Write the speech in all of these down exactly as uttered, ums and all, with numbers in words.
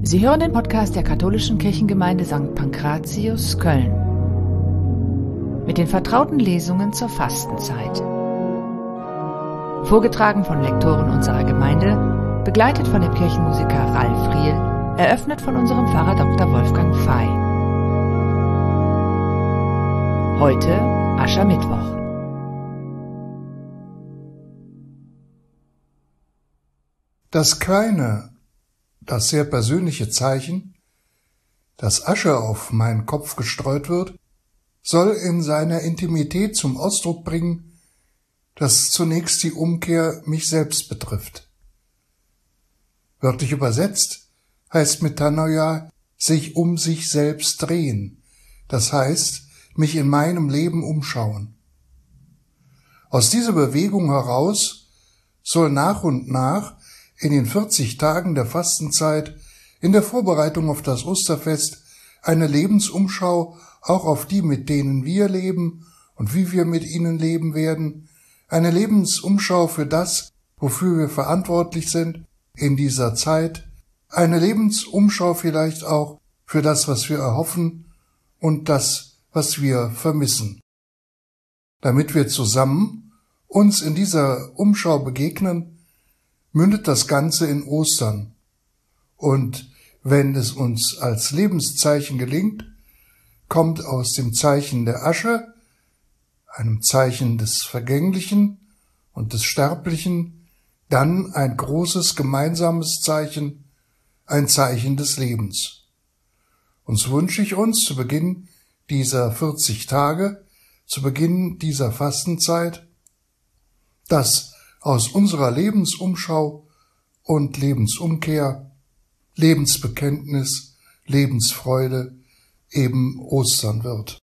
Sie hören den Podcast der katholischen Kirchengemeinde Sankt Pankratius, Köln. Mit den vertrauten Lesungen zur Fastenzeit. Vorgetragen von Lektoren unserer Gemeinde, begleitet von dem Kirchenmusiker Ralf Riel, eröffnet von unserem Pfarrer Doktor Wolfgang Fey. Heute Aschermittwoch. Das kleine, das sehr persönliche Zeichen, dass Asche auf meinen Kopf gestreut wird, soll in seiner Intimität zum Ausdruck bringen, dass zunächst die Umkehr mich selbst betrifft. Wörtlich übersetzt heißt Metanoia sich um sich selbst drehen, das heißt mich in meinem Leben umschauen. Aus dieser Bewegung heraus soll nach und nach in den vierzig Tagen der Fastenzeit in der Vorbereitung auf das Osterfest eine Lebensumschau auch auf die, mit denen wir leben und wie wir mit ihnen leben werden, eine Lebensumschau für das, wofür wir verantwortlich sind in dieser Zeit, eine Lebensumschau vielleicht auch für das, was wir erhoffen und das, was wir vermissen. Damit wir zusammen uns in dieser Umschau begegnen, mündet das Ganze in Ostern. Und wenn es uns als Lebenszeichen gelingt, kommt aus dem Zeichen der Asche, einem Zeichen des Vergänglichen und des Sterblichen, dann ein großes gemeinsames Zeichen, ein Zeichen des Lebens. Und so wünsche ich uns zu Beginn dieser vierzig Tage, zu Beginn dieser Fastenzeit, dass aus unserer Lebensumschau und Lebensumkehr, Lebensbekenntnis, Lebensfreude eben Ostern wird.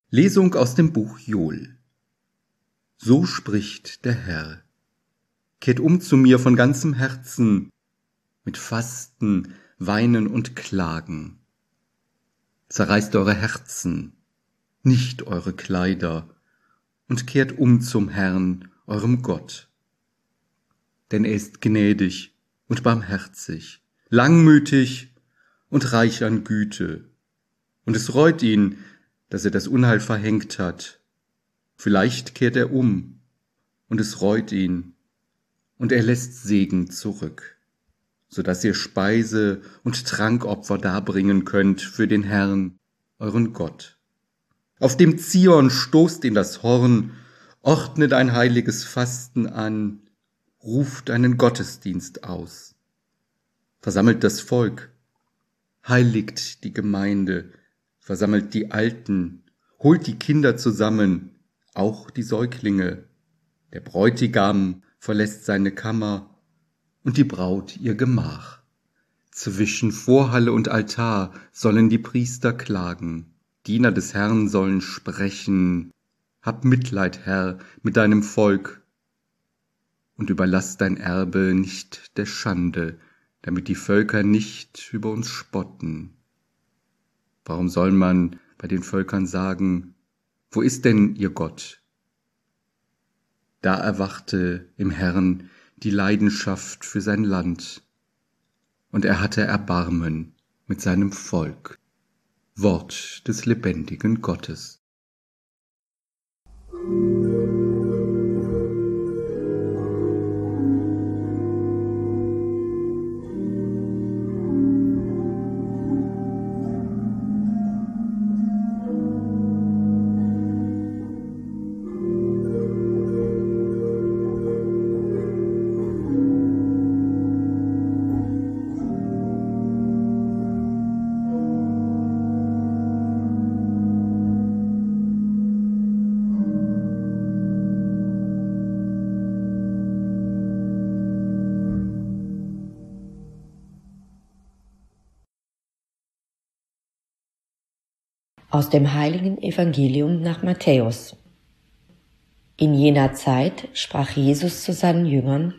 Lesung aus dem Buch Joel. So spricht der Herr: Kehrt um zu mir von ganzem Herzen, mit Fasten, Weinen und Klagen. Zerreißt eure Herzen, nicht eure Kleider, und kehrt um zum Herrn, eurem Gott. Denn er ist gnädig und barmherzig, langmütig und reich an Güte. Und es reut ihn, dass er das Unheil verhängt hat. Vielleicht kehrt er um, und es reut ihn, und er lässt Segen zurück, so dass ihr Speise- und Trankopfer darbringen könnt für den Herrn, euren Gott. Auf dem Zion stoßt in das Horn, ordnet ein heiliges Fasten an, ruft einen Gottesdienst aus. Versammelt das Volk, heiligt die Gemeinde, versammelt die Alten, holt die Kinder zusammen, auch die Säuglinge. Der Bräutigam verlässt seine Kammer und die Braut ihr Gemach. Zwischen Vorhalle und Altar sollen die Priester klagen. Diener des Herrn sollen sprechen: Hab Mitleid, Herr, mit deinem Volk und überlass dein Erbe nicht der Schande, damit die Völker nicht über uns spotten. Warum soll man bei den Völkern sagen: Wo ist denn ihr Gott? Da erwachte im Herrn die Leidenschaft für sein Land, und er hatte Erbarmen mit seinem Volk. Wort des lebendigen Gottes. Aus dem heiligen Evangelium nach Matthäus. In jener Zeit sprach Jesus zu seinen Jüngern: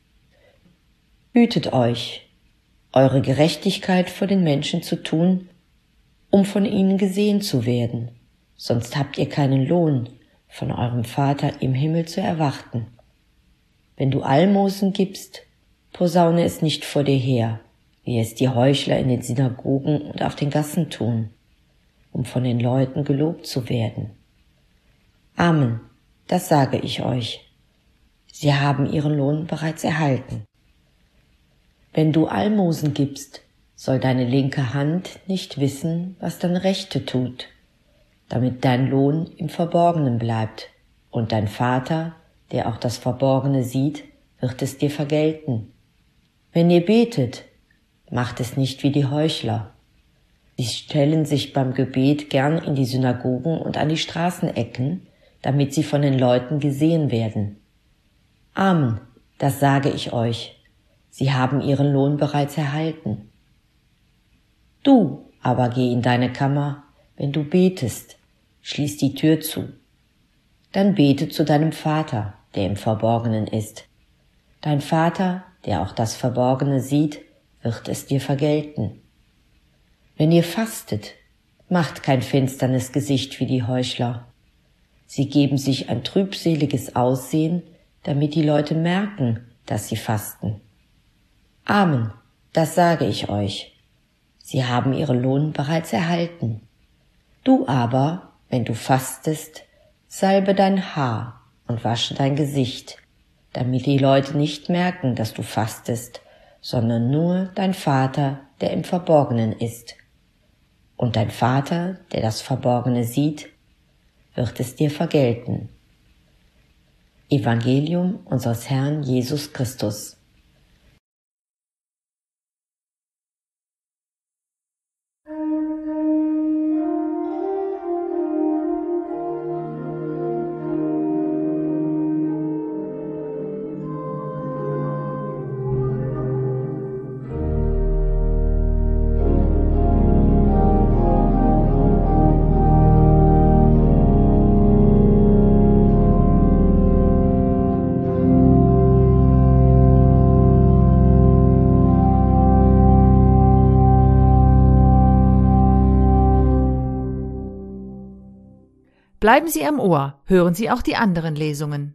Hütet euch, eure Gerechtigkeit vor den Menschen zu tun, um von ihnen gesehen zu werden, sonst habt ihr keinen Lohn von eurem Vater im Himmel zu erwarten. Wenn du Almosen gibst, posaune es nicht vor dir her, wie es die Heuchler in den Synagogen und auf den Gassen tun, um von den Leuten gelobt zu werden. Amen, das sage ich euch. Sie haben ihren Lohn bereits erhalten. Wenn du Almosen gibst, soll deine linke Hand nicht wissen, was deine rechte tut, damit dein Lohn im Verborgenen bleibt, und dein Vater, der auch das Verborgene sieht, wird es dir vergelten. Wenn ihr betet, macht es nicht wie die Heuchler. Sie stellen sich beim Gebet gern in die Synagogen und an die Straßenecken, damit sie von den Leuten gesehen werden. Amen, das sage ich euch. Sie haben ihren Lohn bereits erhalten. Du aber geh in deine Kammer, wenn du betest, schließ die Tür zu. Dann bete zu deinem Vater, der im Verborgenen ist. Dein Vater, der auch das Verborgene sieht, wird es dir vergelten. Wenn ihr fastet, macht kein finsternes Gesicht wie die Heuchler. Sie geben sich ein trübseliges Aussehen, damit die Leute merken, dass sie fasten. Amen, das sage ich euch. Sie haben ihren Lohn bereits erhalten. Du aber, wenn du fastest, salbe dein Haar und wasche dein Gesicht, damit die Leute nicht merken, dass du fastest, sondern nur dein Vater, der im Verborgenen ist. Und dein Vater, der das Verborgene sieht, wird es dir vergelten. Evangelium unseres Herrn Jesus Christus. Bleiben Sie am Ohr, hören Sie auch die anderen Lesungen.